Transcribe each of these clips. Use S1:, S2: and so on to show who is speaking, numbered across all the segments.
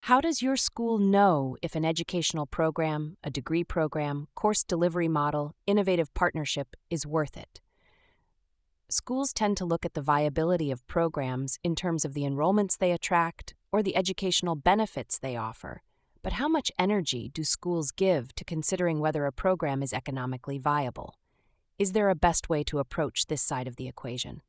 S1: How does your school know if an educational program, a degree program, course delivery model, innovative partnership is worth it? Schools tend to look at the viability of programs in terms of the enrollments they attract or the educational benefits they offer. But how much energy do schools give to considering whether a program is economically viable? Is there a best way to approach this side of the equation?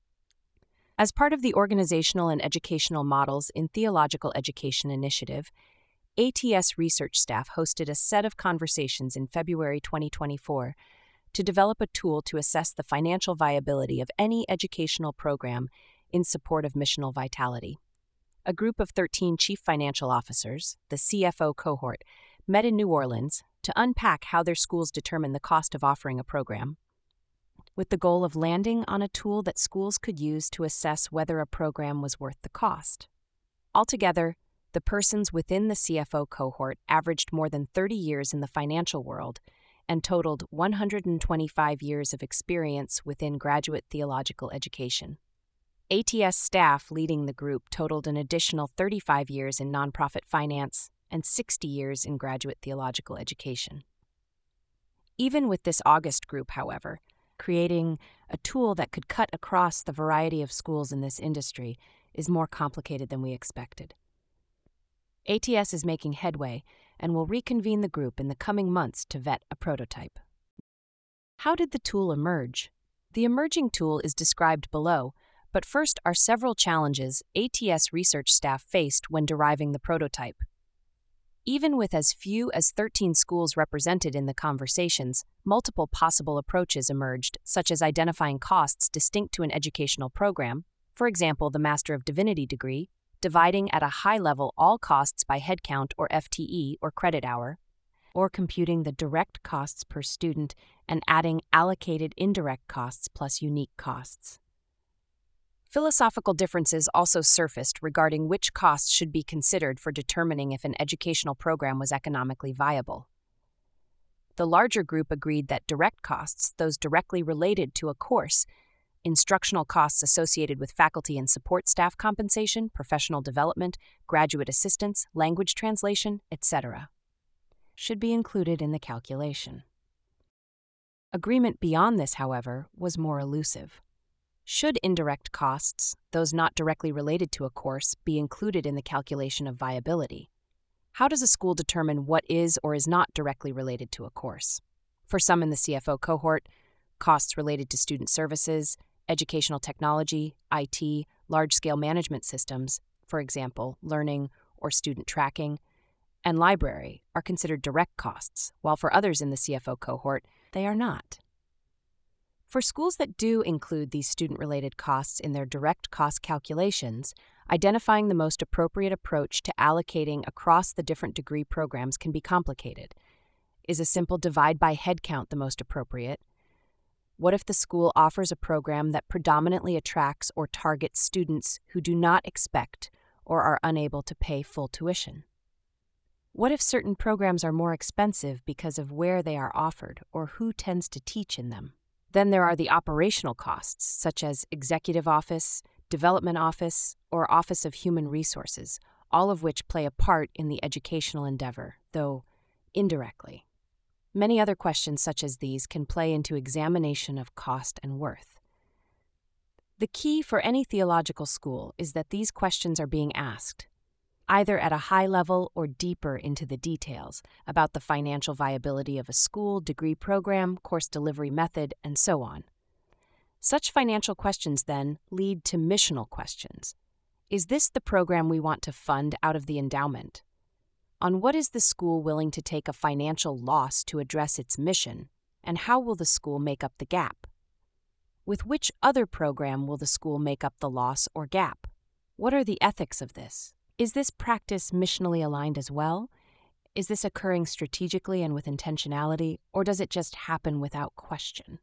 S1: As part of the Organizational and Educational Models in Theological Education initiative, ATS research staff hosted a set of conversations in February 2024 to develop a tool to assess the financial viability of any educational program in support of missional vitality. A group of 13 chief financial officers, the CFO cohort, met in New Orleans to unpack how their schools determine the cost of offering a program, with the goal of landing on a tool that schools could use to assess whether a program was worth the cost. Altogether, the persons within the CFO cohort averaged more than 30 years in the financial world and totaled 125 years of experience within graduate theological education. ATS staff leading the group totaled an additional 35 years in nonprofit finance and 60 years in graduate theological education. Even with this August group, however, creating a tool that could cut across the variety of schools in this industry is more complicated than we expected. ATS is making headway and will reconvene the group in the coming months to vet a prototype. How did the tool emerge? The emerging tool is described below, but first are several challenges ATS research staff faced when deriving the prototype. Even with as few as 13 schools represented in the conversations, multiple possible approaches emerged, such as identifying costs distinct to an educational program, for example, the Master of Divinity degree, dividing at a high level all costs by headcount or FTE or credit hour, or computing the direct costs per student and adding allocated indirect costs plus unique costs. Philosophical differences also surfaced regarding which costs should be considered for determining if an educational program was economically viable. The larger group agreed that direct costs, those directly related to a course, instructional costs associated with faculty and support staff compensation, professional development, graduate assistance, language translation, etc., should be included in the calculation. Agreement beyond this, however, was more elusive. Should indirect costs, those not directly related to a course, be included in the calculation of viability? How does a school determine what is or is not directly related to a course? For some in the CFO cohort, costs related to student services, educational technology, IT, large-scale management systems, for example, learning or student tracking, and library are considered direct costs, while for others in the CFO cohort, they are not. For schools that do include these student-related costs in their direct cost calculations, identifying the most appropriate approach to allocating across the different degree programs can be complicated. Is a simple divide by headcount the most appropriate? What if the school offers a program that predominantly attracts or targets students who do not expect or are unable to pay full tuition? What if certain programs are more expensive because of where they are offered or who tends to teach in them? Then there are the operational costs, such as executive office, development office, or office of human resources, all of which play a part in the educational endeavor, though indirectly. Many other questions such as these can play into examination of cost and worth. The key for any theological school is that these questions are being asked, either at a high level or deeper into the details about the financial viability of a school, degree program, course delivery method, and so on. Such financial questions then lead to missional questions. Is this the program we want to fund out of the endowment? On what is the school willing to take a financial loss to address its mission, and how will the school make up the gap? With which other program will the school make up the loss or gap? What are the ethics of this? Is this practice missionally aligned as well? Is this occurring strategically and with intentionality, or does it just happen without question?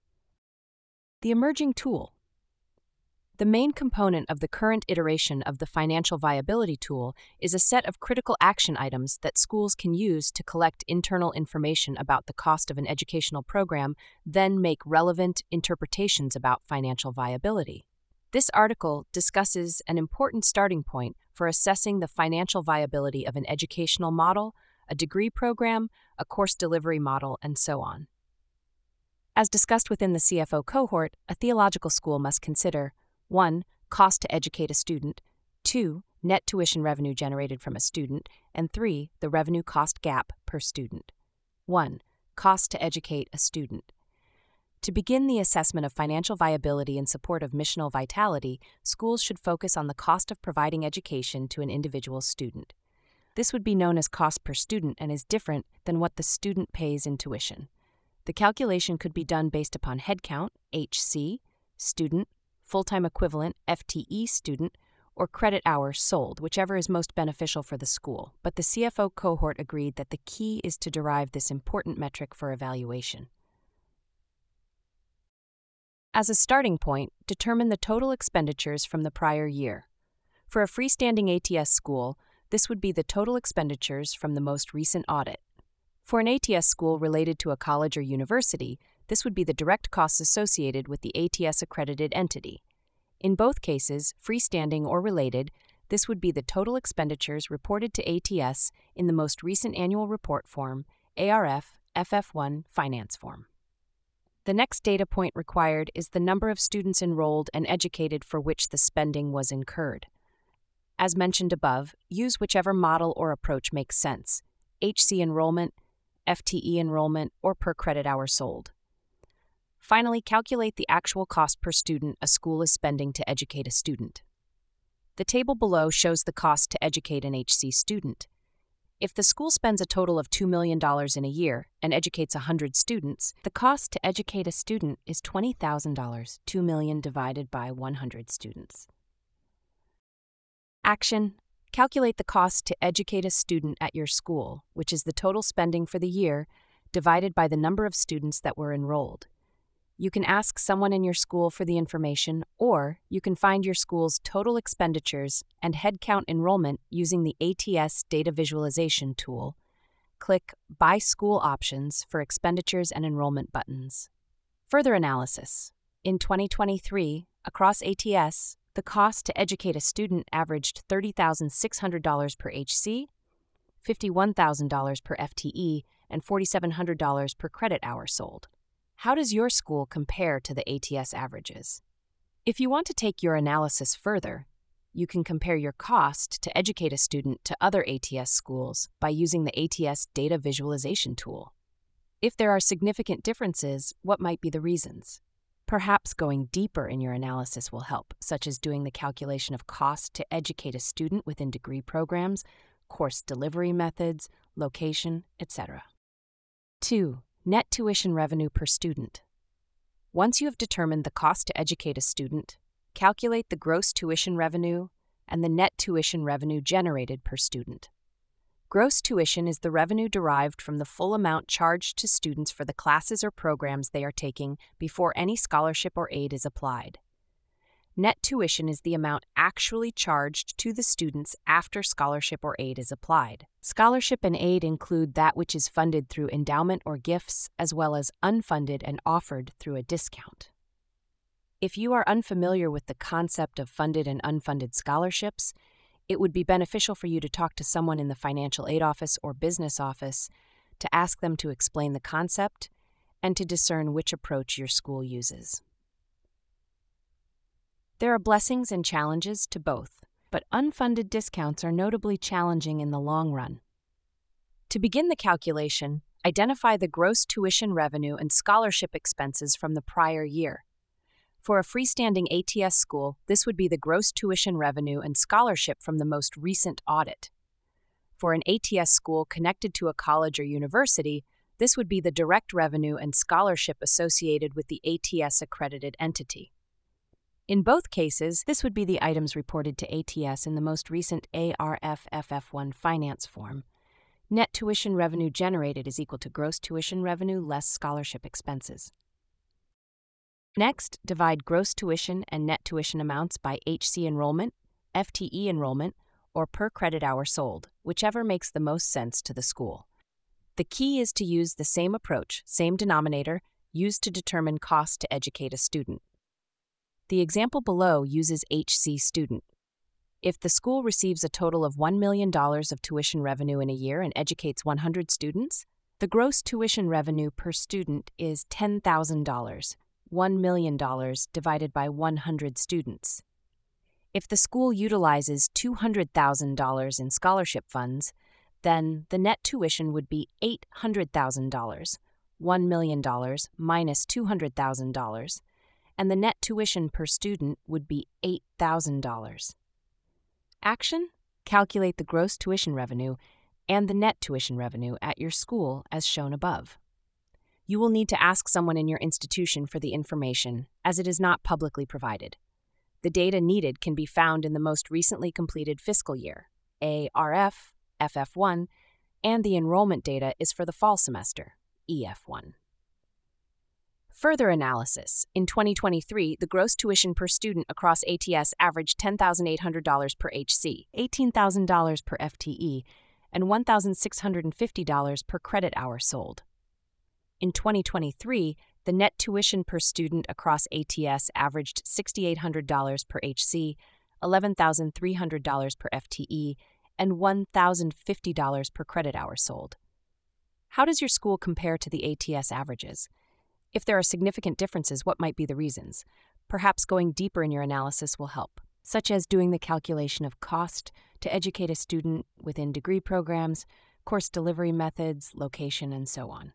S1: The emerging tool. The main component of the current iteration of the financial viability tool is a set of critical action items that schools can use to collect internal information about the cost of an educational program, then make relevant interpretations about financial viability. This article discusses an important starting point for assessing the financial viability of an educational model, a degree program, a course delivery model, and so on. As discussed within the CFO cohort, a theological school must consider 1. Cost to educate a student, 2. Net tuition revenue generated from a student, and 3. The revenue cost gap per student. 1. Cost to educate a student. To begin the assessment of financial viability in support of missional vitality, schools should focus on the cost of providing education to an individual student. This would be known as cost per student and is different than what the student pays in tuition. The calculation could be done based upon headcount, HC, student, full-time equivalent, FTE student, or credit hours sold, whichever is most beneficial for the school. But the CFO cohort agreed that the key is to derive this important metric for evaluation. As a starting point, determine the total expenditures from the prior year. For a freestanding ATS school, this would be the total expenditures from the most recent audit. For an ATS school related to a college or university, this would be the direct costs associated with the ATS-accredited entity. In both cases, freestanding or related, this would be the total expenditures reported to ATS in the most recent annual report form, ARF FF1 Finance Form. The next data point required is the number of students enrolled and educated for which the spending was incurred. As mentioned above, use whichever model or approach makes sense: HC enrollment, FTE enrollment, or per credit hour sold. Finally, calculate the actual cost per student a school is spending to educate a student. The table below shows the cost to educate an HC student. If the school spends a total of $2 million in a year and educates 100 students, the cost to educate a student is $20,000, $2 million divided by 100 students. Action: calculate the cost to educate a student at your school, which is the total spending for the year, divided by the number of students that were enrolled. You can ask someone in your school for the information, or you can find your school's total expenditures and headcount enrollment using the ATS Data Visualization tool. Click By School Options for Expenditures and Enrollment buttons. Further analysis. In 2023, across ATS, the cost to educate a student averaged $30,600 per HC, $51,000 per FTE, and $4,700 per credit hour sold. How does your school compare to the ATS averages? If you want to take your analysis further, you can compare your cost to educate a student to other ATS schools by using the ATS Data Visualization tool. If there are significant differences, what might be the reasons? Perhaps going deeper in your analysis will help, such as doing the calculation of cost to educate a student within degree programs, course delivery methods, location, etc. 2. Net tuition revenue per student. Once you have determined the cost to educate a student, calculate the gross tuition revenue and the net tuition revenue generated per student. Gross tuition is the revenue derived from the full amount charged to students for the classes or programs they are taking before any scholarship or aid is applied. Net tuition is the amount actually charged to the students after scholarship or aid is applied. Scholarship and aid include that which is funded through endowment or gifts, as well as unfunded and offered through a discount. If you are unfamiliar with the concept of funded and unfunded scholarships, it would be beneficial for you to talk to someone in the financial aid office or business office to ask them to explain the concept and to discern which approach your school uses. There are blessings and challenges to both, but unfunded discounts are notably challenging in the long run. To begin the calculation, identify the gross tuition revenue and scholarship expenses from the prior year. For a freestanding ATS school, this would be the gross tuition revenue and scholarship from the most recent audit. For an ATS school connected to a college or university, this would be the direct revenue and scholarship associated with the ATS-accredited entity. In both cases, this would be the items reported to ATS in the most recent ARF FF1 Finance Form. Net tuition revenue generated is equal to gross tuition revenue less scholarship expenses. Next, divide gross tuition and net tuition amounts by HC enrollment, FTE enrollment, or per credit hour sold, whichever makes the most sense to the school. The key is to use the same approach, same denominator, used to determine cost to educate a student. The example below uses HC student. If the school receives a total of $1 million of tuition revenue in a year and educates 100 students, the gross tuition revenue per student is $10,000, $1 million divided by 100 students. If the school utilizes $200,000 in scholarship funds, then the net tuition would be $800,000, $1 million minus $200,000, and the net tuition per student would be $8,000. Action: calculate the gross tuition revenue and the net tuition revenue at your school as shown above. You will need to ask someone in your institution for the information, as it is not publicly provided. The data needed can be found in the most recently completed fiscal year, ARF, FF1, and the enrollment data is for the fall semester, EF1. Further analysis. In 2023, the gross tuition per student across ATS averaged $10,800 per HC, $18,000 per FTE, and $1,650 per credit hour sold. In 2023, the net tuition per student across ATS averaged $6,800 per HC, $11,300 per FTE, and $1,050 per credit hour sold. How does your school compare to the ATS averages? If there are significant differences, what might be the reasons? Perhaps going deeper in your analysis will help, such as doing the calculation of cost to educate a student within degree programs, course delivery methods, location, and so on.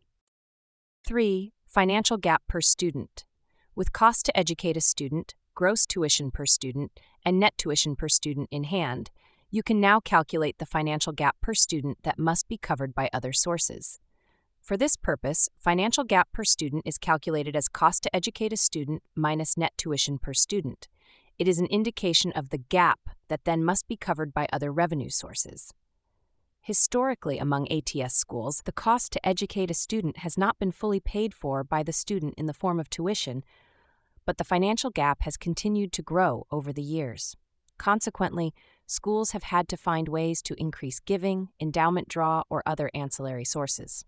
S1: 3. Financial gap per student. With cost to educate a student, gross tuition per student, and net tuition per student in hand, you can now calculate the financial gap per student that must be covered by other sources. For this purpose, financial gap per student is calculated as cost to educate a student minus net tuition per student. It is an indication of the gap that then must be covered by other revenue sources. Historically, among ATS schools, the cost to educate a student has not been fully paid for by the student in the form of tuition, but the financial gap has continued to grow over the years. Consequently, schools have had to find ways to increase giving, endowment draw, or other ancillary sources.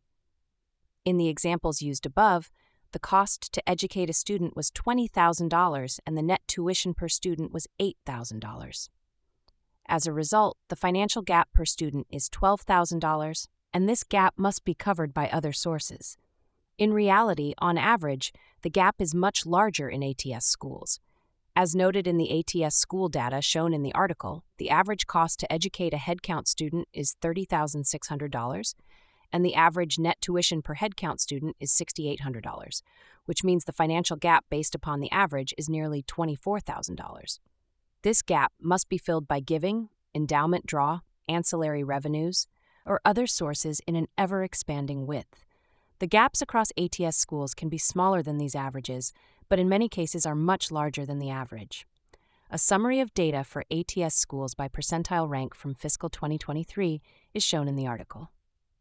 S1: In the examples used above, the cost to educate a student was $20,000 and the net tuition per student was $8,000. As a result, the financial gap per student is $12,000, and this gap must be covered by other sources. In reality, on average, the gap is much larger in ATS schools. As noted in the ATS school data shown in the article, the average cost to educate a headcount student is $30,600, and the average net tuition per headcount student is $6,800, which means the financial gap based upon the average is nearly $24,000. This gap must be filled by giving, endowment draw, ancillary revenues, or other sources in an ever-expanding width. The gaps across ATS schools can be smaller than these averages, but in many cases are much larger than the average. A summary of data for ATS schools by percentile rank from fiscal 2023 is shown in the article.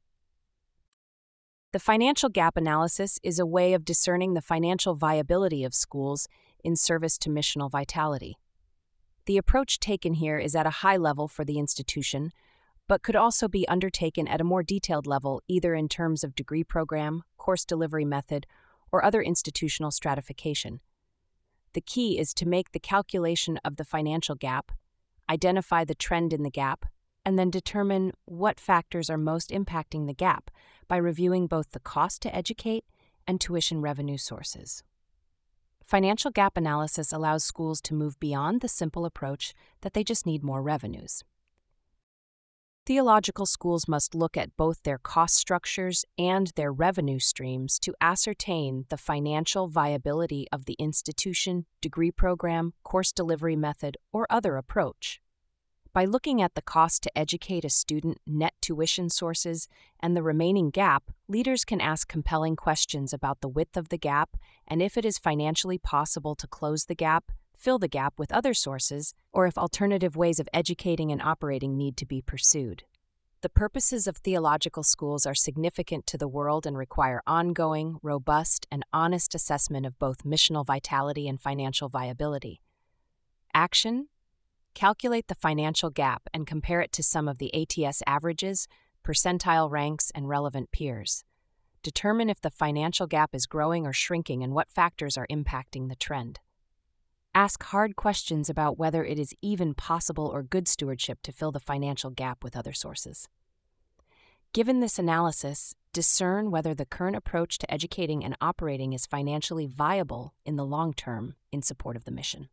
S1: The financial gap analysis is a way of discerning the financial viability of schools in service to missional vitality. The approach taken here is at a high level for the institution, but could also be undertaken at a more detailed level either in terms of degree program, course delivery method, or other institutional stratification. The key is to make the calculation of the financial gap, identify the trend in the gap, and then determine what factors are most impacting the gap by reviewing both the cost to educate and tuition revenue sources. Financial gap analysis allows schools to move beyond the simple approach that they just need more revenues. Theological schools must look at both their cost structures and their revenue streams to ascertain the financial viability of the institution, degree program, course delivery method, or other approach. By looking at the cost to educate a student, net tuition sources, and the remaining gap, leaders can ask compelling questions about the width of the gap and if it is financially possible to close the gap, fill the gap with other sources, or if alternative ways of educating and operating need to be pursued. The purposes of theological schools are significant to the world and require ongoing, robust, and honest assessment of both missional vitality and financial viability. Action: calculate the financial gap and compare it to some of the ATS averages, percentile ranks, and relevant peers. Determine if the financial gap is growing or shrinking and what factors are impacting the trend. Ask hard questions about whether it is even possible or good stewardship to fill the financial gap with other sources. Given this analysis, discern whether the current approach to educating and operating is financially viable in the long term in support of the mission.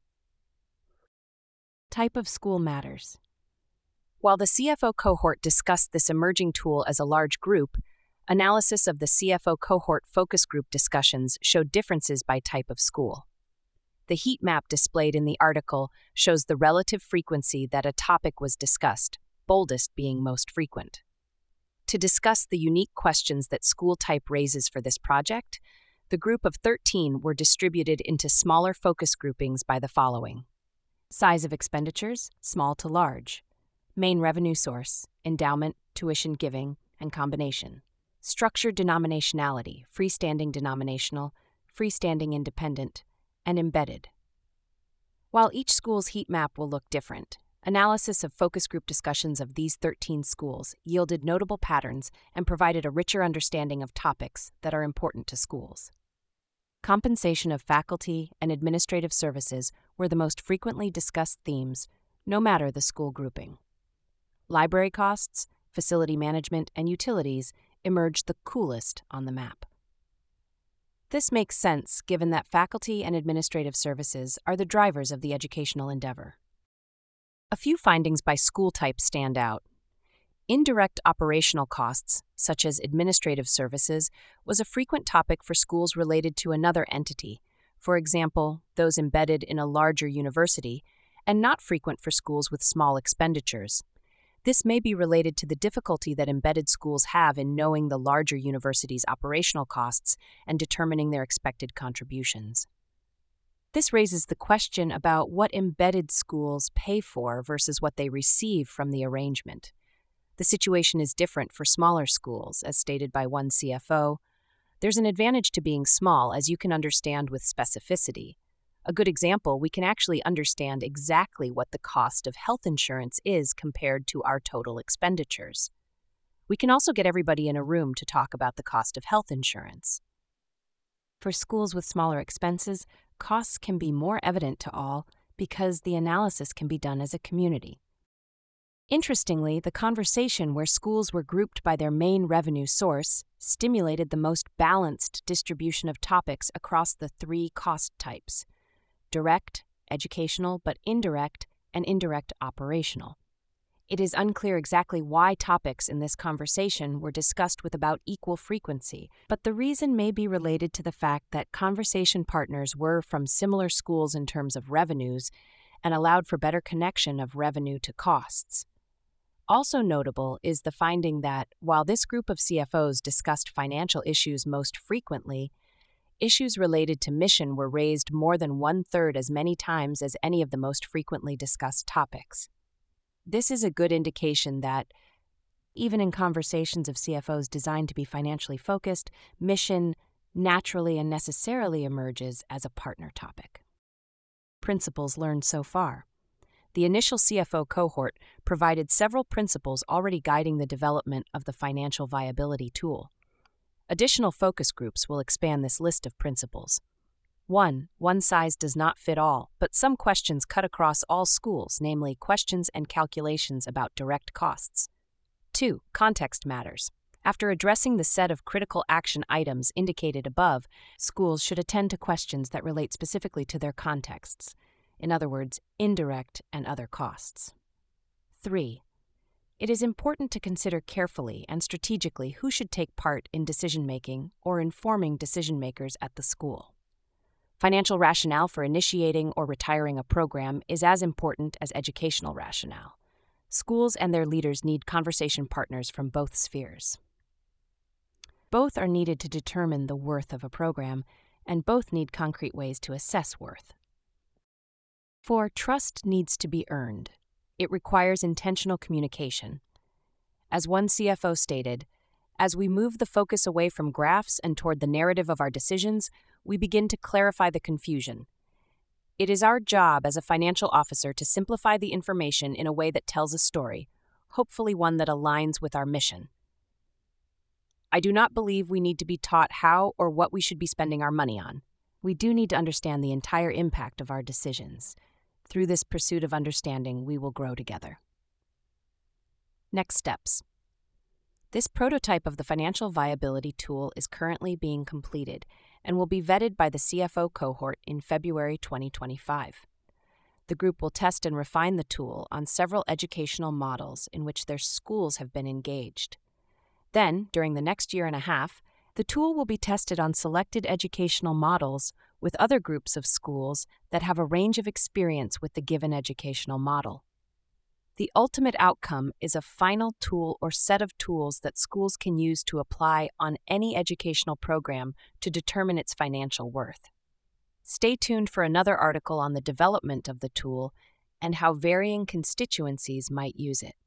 S1: Type of school matters. While the CFO cohort discussed this emerging tool as a large group, analysis of the CFO cohort focus group discussions showed differences by type of school. The heat map displayed in the article shows the relative frequency that a topic was discussed, boldest being most frequent. To discuss the unique questions that school type raises for this project, the group of 13 were distributed into smaller focus groupings by the following: size of expenditures, small to large; main revenue source, endowment, tuition giving, and combination; structured denominationality, freestanding denominational, freestanding independent, and embedded. While each school's heat map will look different, analysis of focus group discussions of these 13 schools yielded notable patterns and provided a richer understanding of topics that are important to schools. Compensation of faculty and administrative services were the most frequently discussed themes, no matter the school grouping. Library costs, facility management, and utilities emerged the coolest on the map. This makes sense given that faculty and administrative services are the drivers of the educational endeavor. A few findings by school type stand out. Indirect operational costs, such as administrative services, was a frequent topic for schools related to another entity, for example, those embedded in a larger university, and not frequent for schools with small expenditures. This may be related to the difficulty that embedded schools have in knowing the larger university's operational costs and determining their expected contributions. This raises the question about what embedded schools pay for versus what they receive from the arrangement. The situation is different for smaller schools, as stated by one CFO. There's an advantage to being small, as you can understand with specificity. A good example, we can actually understand exactly what the cost of health insurance is compared to our total expenditures. We can also get everybody in a room to talk about the cost of health insurance. For schools with smaller expenses, costs can be more evident to all because the analysis can be done as a community. Interestingly, the conversation where schools were grouped by their main revenue source stimulated the most balanced distribution of topics across the three cost types: direct, educational, but indirect, and indirect operational. It is unclear exactly why topics in this conversation were discussed with about equal frequency, but the reason may be related to the fact that conversation partners were from similar schools in terms of revenues and allowed for better connection of revenue to costs. Also notable is the finding that, while this group of CFOs discussed financial issues most frequently, issues related to mission were raised more than one-third as many times as any of the most frequently discussed topics. This is a good indication that, even in conversations of CFOs designed to be financially focused, mission naturally and necessarily emerges as a partner topic. Principles learned so far. The initial CFO cohort provided several principles already guiding the development of the financial viability tool. Additional focus groups will expand this list of principles. 1. One size does not fit all, but some questions cut across all schools, namely questions and calculations about direct costs. 2. Context matters. After addressing the set of critical action items indicated above, schools should attend to questions that relate specifically to their contexts. In other words, indirect and other costs. 3. It is important to consider carefully and strategically who should take part in decision-making or informing decision-makers at the school. Financial rationale for initiating or retiring a program is as important as educational rationale. Schools and their leaders need conversation partners from both spheres. Both are needed to determine the worth of a program, and both need concrete ways to assess worth. 4. Trust needs to be earned. It requires intentional communication. As one CFO stated, as we move the focus away from graphs and toward the narrative of our decisions, we begin to clarify the confusion. It is our job as a financial officer to simplify the information in a way that tells a story, hopefully one that aligns with our mission. I do not believe we need to be taught how or what we should be spending our money on. We do need to understand the entire impact of our decisions. Through this pursuit of understanding, we will grow together. Next steps. This prototype of the financial viability tool is currently being completed and will be vetted by the CFO cohort in February 2025. The group will test and refine the tool on several educational models in which their schools have been engaged. Then, during the next year and a half, the tool will be tested on selected educational models with other groups of schools that have a range of experience with the given educational model. The ultimate outcome is a final tool or set of tools that schools can use to apply on any educational program to determine its financial worth. Stay tuned for another article on the development of the tool and how varying constituencies might use it.